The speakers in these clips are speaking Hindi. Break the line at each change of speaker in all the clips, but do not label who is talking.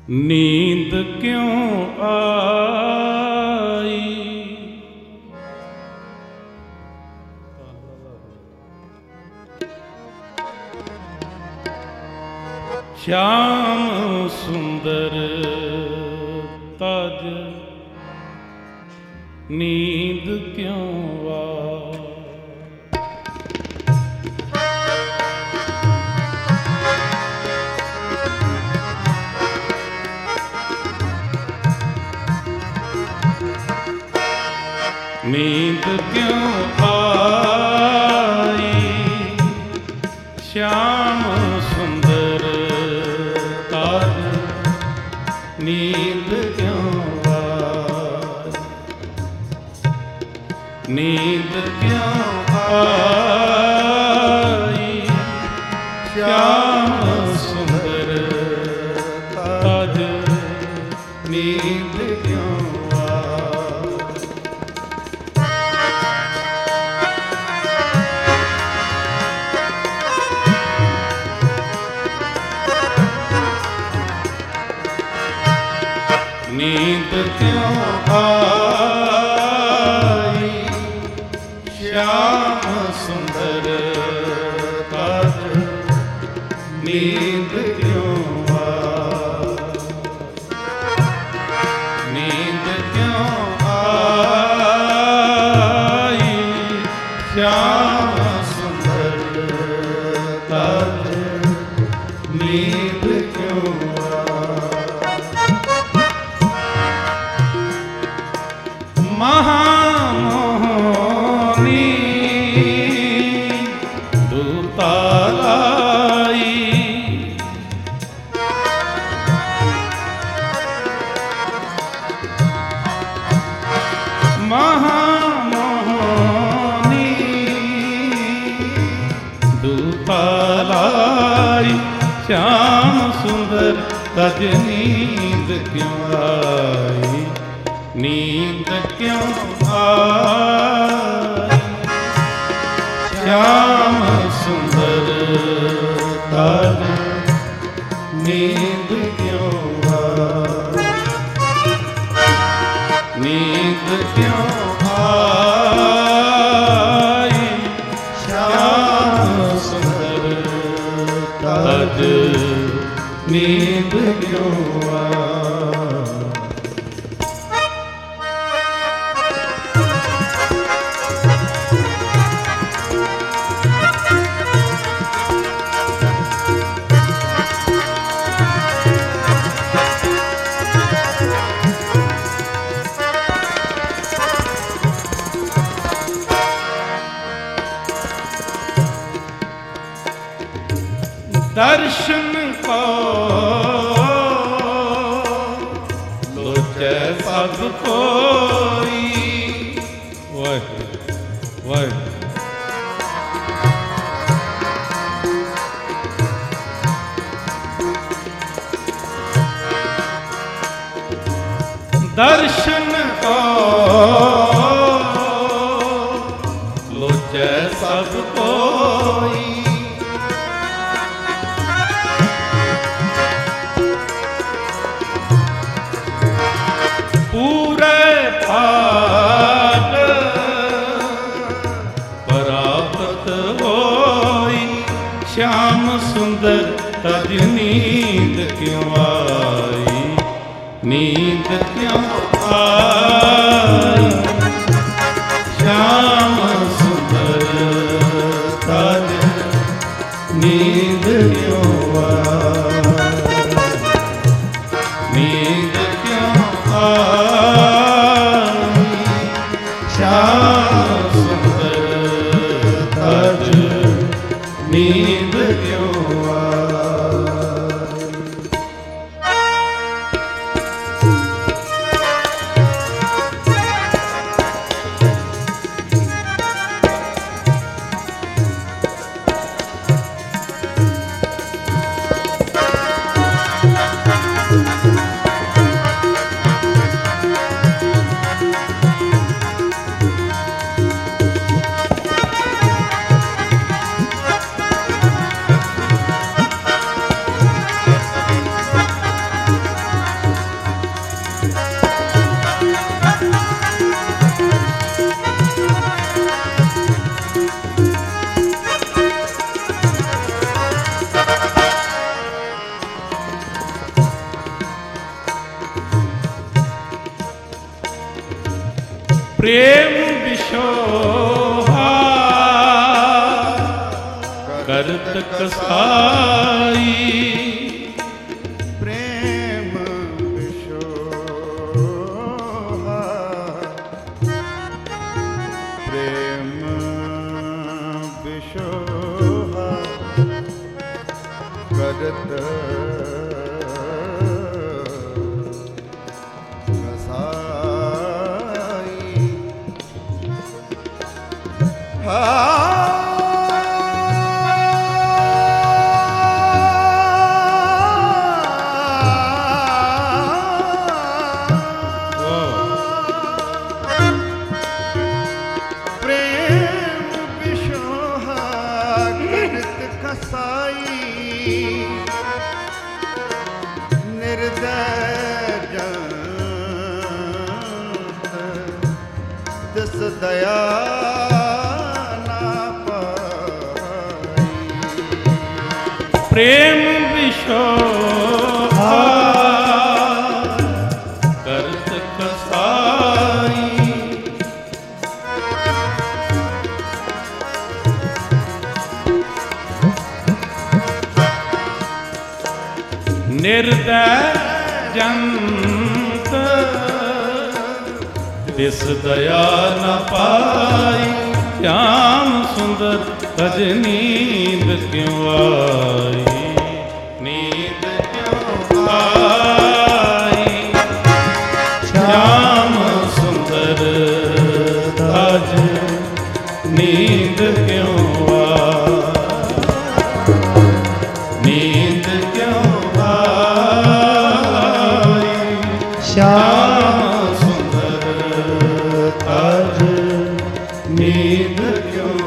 नींद क्यों आई। श्याम सुंदर तज नींद क्यों आई। नींद क्यों आई श्याम सुंदर ताज नींद क्यों आई। नींद क्यों आई श्याम सुंदर ताज नींद क्यों नींद क्यों आई श्याम सुंदर ताज नींद क्यों आई। नींद क्यों आई श्याम सुंदर ताज नींद क्यों महामोहनी दूतालाई। महामोहनी दूतालाई श्याम सुंदर तज नींद क्यों आई। नींद क्यों आई श्याम सुंदर ताज नींद क्यों आई। नींद क्यों आई श्याम सुंदर ताज नींद क्यों आई। दर्शन को लोचे सब कोई। वह वह दर्शन को लोचे सब कोई। पूरे पाठ प्राप्त होई श्याम सुंदर तज नींद क्यों आई। नींद क्यों आई श्याम सुंदर तज नींद क्यों आई। नींद क्यों आई श्याम सुंदर तज नींद क्यों आई। प्रेम बिशोहा करत कसाई,
प्रेम बिशोहा प्रेम बिशोहा करत दया ना पाई,
प्रेम बिशोहा करत कसाई, निर्दय जंत तिस दया न पाई, श्याम सुंदर तज नींद क्यों आई, नींद क्यों आई, श्याम सुंदर तज नींद क्यों आई, नींद क्यों आई, श्याम नींद क्यों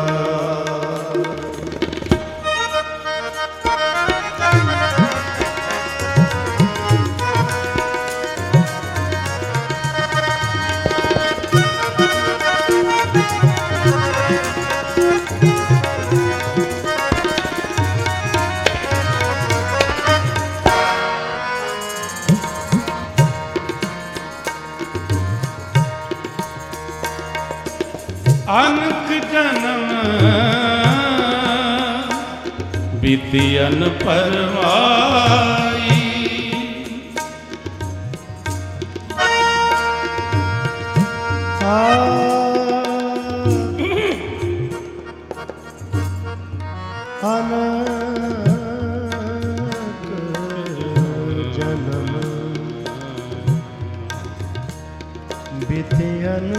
अनक जन्म बीतियन परवाई,
अनक जन्म बीतियन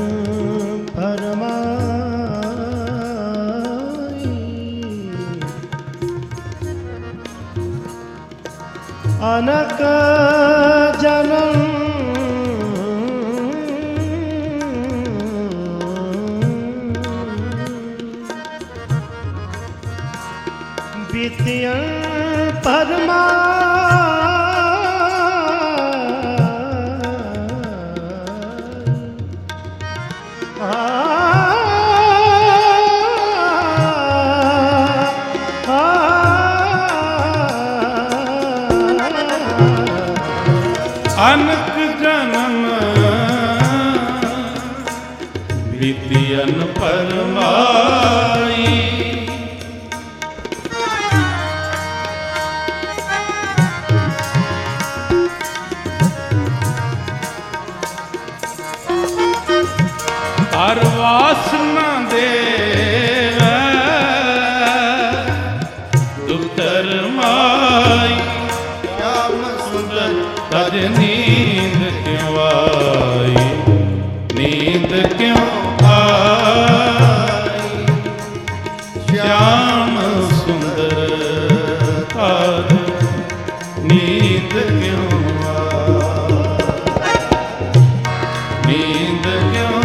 परमाई, अनक जन्म बीतियन
अनक जन्म बीतियन परमाई, हर वासना देवै दुतर माई, श्याम सुंदर तज नींद क्यों आई, नींद क्यों आई, श्याम सुंदर तज नींद क्यों आई, नींद क्यों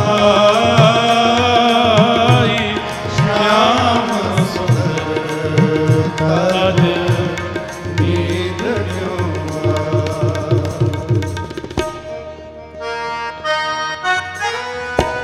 आई, श्याम सुंदर तज नींद क्यों आई।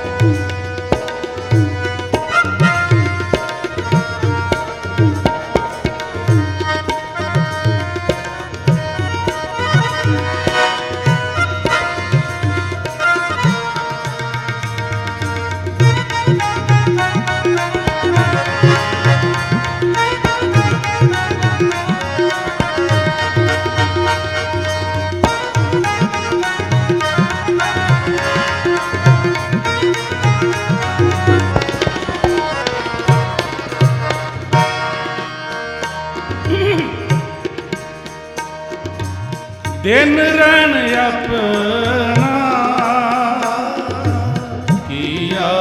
ਦਿਨ ਰਹਿਣ ਆਪਣਾ ਕੀਆ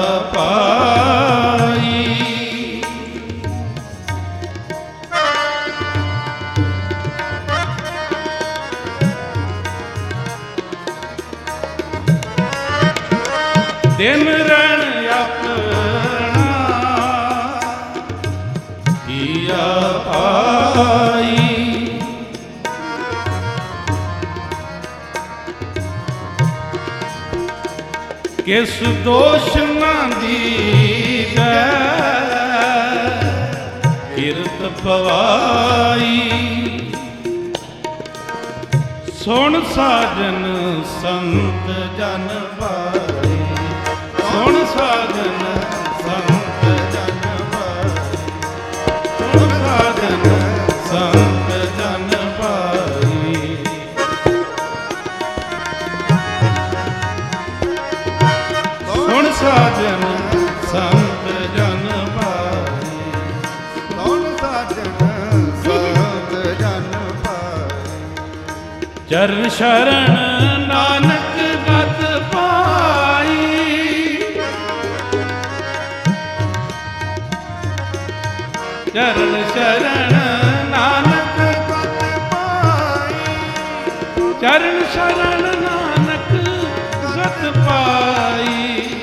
ਪਾਈ। ਦਿਨ ਰਹਿਣ ਆਪਣਾ ਕੀਆ ਪਾਈ। ਕਿਸ ਦੋਸ਼ ਨਾ ਦੀਜੈ ਕਿਰਤ ਪਵਾਈ। ਸੁਣ ਸਾਜਨ ਸੰਤ ਜਨ ਭਾਈ, ਸੁਣ ਸਾਜਨ ਸੰਤ ਜਨ ਭਾਈ, ਸੁਣ ਸਾਜਨ ਸੰਤ ਜਨ ਭਾਈ। ਸੁਣ ਸਾਜਨ ਸੰਤ ਜਨ ਭਾਈ,
ਸੁਣ ਸਾਜਨ ਸੰਤ ਜਨ ਭਾਈ।
ਚਰਨ ਸ਼ਰਨ ਨਾਨਕ ਗਤ ਪਾਈ। ਚਰਨ ਸ਼ਰਨ ਨਾਨਕ ਗਤ ਪਾਈ। ਚਰਨ ਸ਼ਰਨ ਨਾਨਕ ਗਤ ਪਾਈ।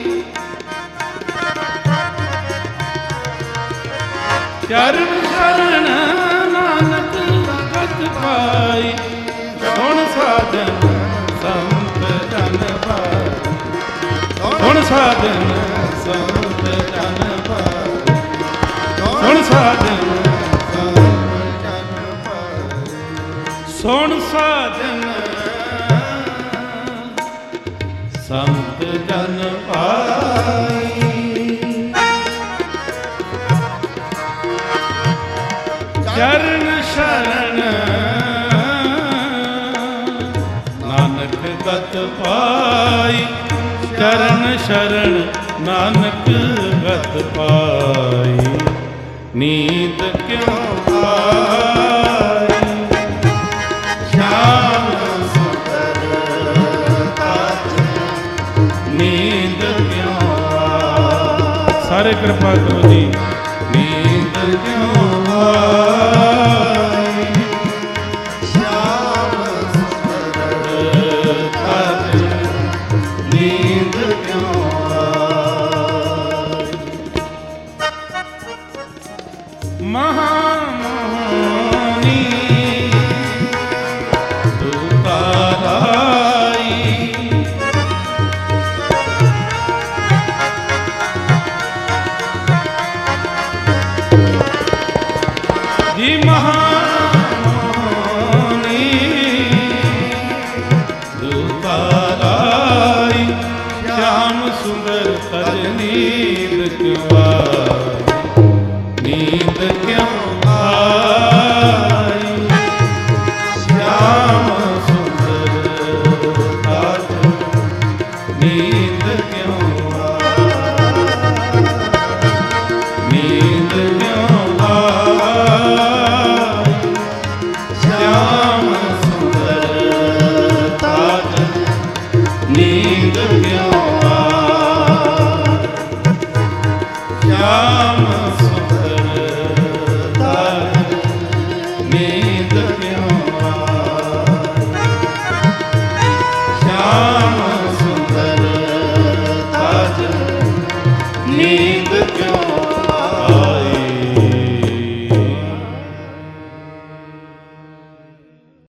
ਚਰਨ ਸ਼ਰਨ ਨਾਨਕ ਗਤ ਪਾਈ। ਸੁਣ ਸਾਜਨ ਸੰਤ ਜਨ ਭਾਈ, ਸੁਣ ਸਾਜਨ ਸੰਤ ਜਨ ਭਾਈ, ਸੁਣ ਸਾਜਨ ਸੰਤ ਜਨ ਭਾਈ। ਸੁਣ ਸਾਜਨ ਸੰਤ ਜਨ ਭਾਈ। ਚਰਨ ਸ਼ਰਨ ਨਾਨਕ ਗਤ ਪਾਈ। ਚਰਨ ਸ਼ਰਨ ਨਾਨਕ ਗਤ ਪਾਈ। ਨੀਂਦ ਕਿਉ ਆਈ ਸ਼ਾਮ ਸੁੰਦਰ ਕਾਜ, ਨੀਂਦ ਕਿਉ ਆਈ। ਸਾਰੇ ਕਿਰਪਾ ਕਰੋ ਜੀ। ਨੀਂਦ ਕਿਉ ਆਈ ਸ਼ਾਮ ਸੁੰਦਰ ਕਾਜ, ਨੀਂਦ ਕਿਉ ਆਈ। ਮਹਾਮੋਹਨੀ ਤੂੰ